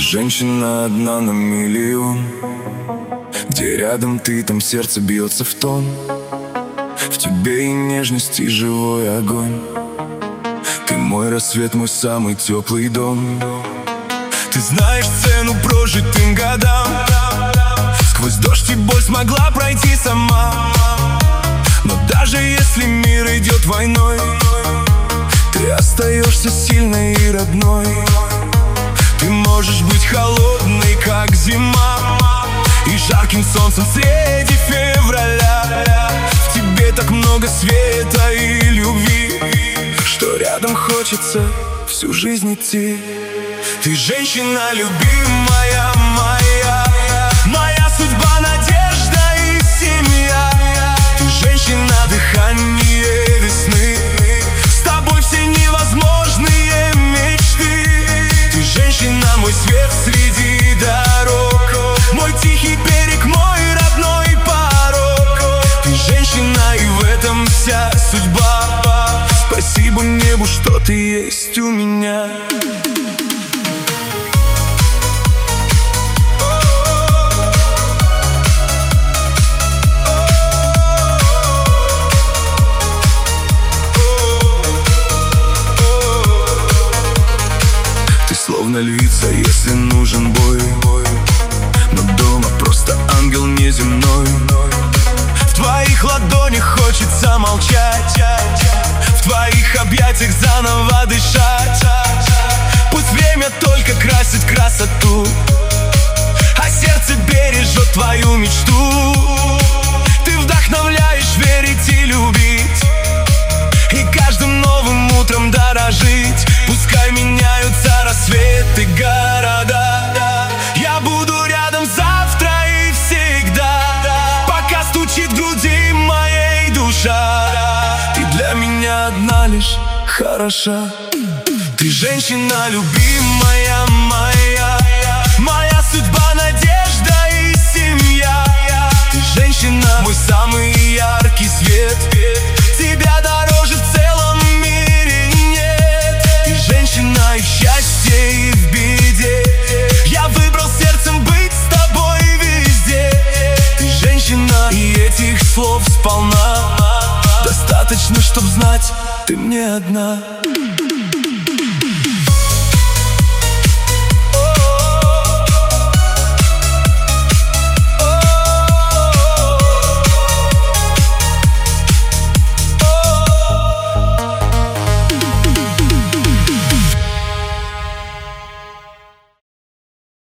женщина одна на миллион. Где рядом ты, там сердце бьется в тон. В тебе и нежность, и живой огонь. Ты мой рассвет, мой самый теплый дом. Ты знаешь цену прожитым годам. Сквозь дождь и боль смогла пройти сама. Но даже если мир идет войной, ты остаешься сильной и родной. Ты можешь быть холодной, как зима, и жарким солнцем среди февраля. В тебе так много света и любви, что рядом хочется всю жизнь идти. Ты женщина любимая моя, моя судьба, надежда и семья. Ты женщина, дыхание весны, с тобой все невозможные мечты. Ты женщина, мой свет среди дорог, мой тихий берег, мой родной порог. Ты женщина, и в этом вся судьба. Спасибо небу, что ты есть у меня. Словно львица, если нужен бой, но дома просто ангел неземной. В твоих ладонях хочется молчать, в твоих объятиях заново дышать. Пусть время только красит красоту, а сердце бережет твою мечту. Ты вдохновляешь верить и любить, и каждым новым утром дорожить. Пускай меняются рассветы, города, я буду рядом завтра и всегда, пока стучит в груди моей душа. Ты для меня одна лишь хороша. Ты женщина любимая моя, моя судьба, надежда и семья. Ты женщина, мой самый яркий свет. Тебя дороже в целом мире нет. Ты женщина и в счастье, и в беде. Я выбрал сердцем быть с тобой везде. Ты женщина, и этих слов сполна достаточно, чтоб знать, ты мне одна.